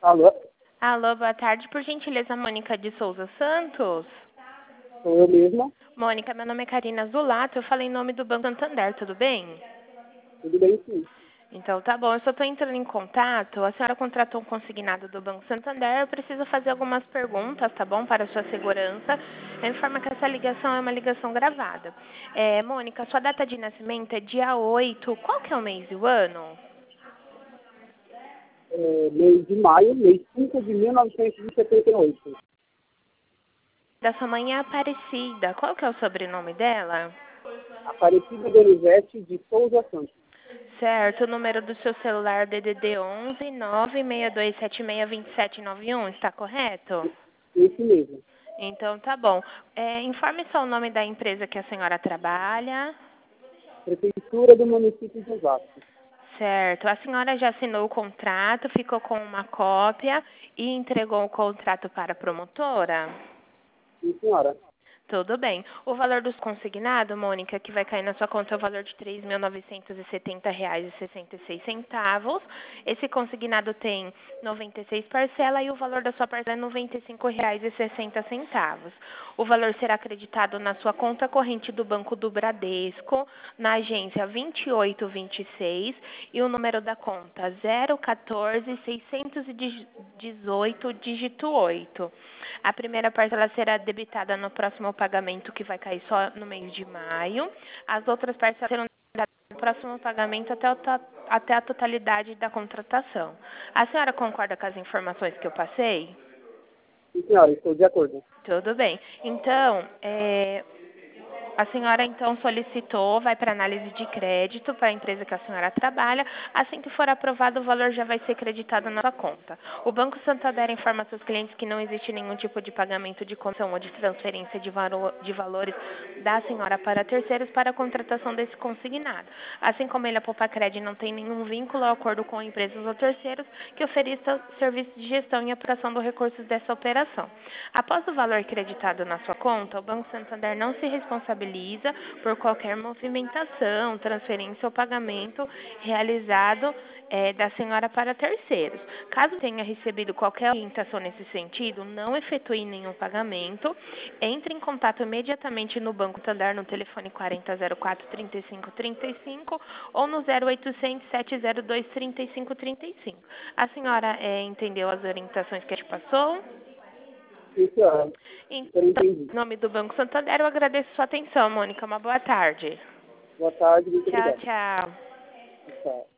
Alô? Alô, boa tarde. Por gentileza, Mônica de Souza Santos? Sou eu mesma. Mônica, meu nome é Karina Zulato. Eu falei em nome do Banco Santander, tudo bem? Tudo bem, sim. Então, tá bom. Eu só estou entrando em contato. A senhora contratou um consignado do Banco Santander. Eu preciso fazer algumas perguntas, tá bom? Para a sua segurança. Eu informo que essa ligação é uma ligação gravada. Mônica, sua data de nascimento é dia 8. Qual que é o mês e o ano? Mês de maio, mês 5 de 1978. Da sua mãe é Aparecida. Qual que é o sobrenome dela? Aparecida Donizete de Souza Santos. Certo, o número do seu celular DDD 11 962762791, está correto? Esse mesmo. Então tá bom. Informe só o nome da empresa que a senhora trabalha. Prefeitura do município de Osasco. Certo. A senhora já assinou o contrato, ficou com uma cópia e entregou o contrato para a promotora? Sim, senhora. Tudo bem. O valor dos consignado, Mônica, que vai cair na sua conta é o valor de R$ 3.970,66. Esse consignado tem 96 parcelas e o valor da sua parcela é R$ 95,60. O valor será acreditado na sua conta corrente do Banco do Bradesco, na agência 2826 e o número da conta 014-618, dígito 8. A primeira parcela será debitada no próximo pagamento, que vai cair só no mês de maio. As outras parcelas serão debitadas no próximo pagamento até a totalidade da contratação. A senhora concorda com as informações que eu passei? Sim, senhora, estou de acordo. Tudo bem. Então, a senhora então solicitou, vai para análise de crédito para a empresa que a senhora trabalha. Assim que for aprovado, o valor já vai ser creditado na sua conta. O Banco Santander informa seus clientes que não existe nenhum tipo de pagamento de comissão ou de transferência de valores da senhora para terceiros para a contratação desse consignado. Assim como ele, a Popacred, não tem nenhum vínculo ou acordo com empresas ou terceiros que ofereçam serviço de gestão e apuração dos recursos dessa operação. Após o valor creditado na sua conta, o Banco Santander não se responsabiliza por qualquer movimentação, transferência ou pagamento realizado da senhora para terceiros. Caso tenha recebido qualquer orientação nesse sentido, não efetue nenhum pagamento. Entre em contato imediatamente no Banco Santander no telefone 4004-3535 ou no 0800-702-3535. A senhora entendeu as orientações que a gente passou? Sim, senhora. Eu Então, entendi. em nome do Banco Santander, eu agradeço sua atenção, Mônica. Uma boa tarde. Boa tarde, muito Tchau, obrigado. tchau. Tchau.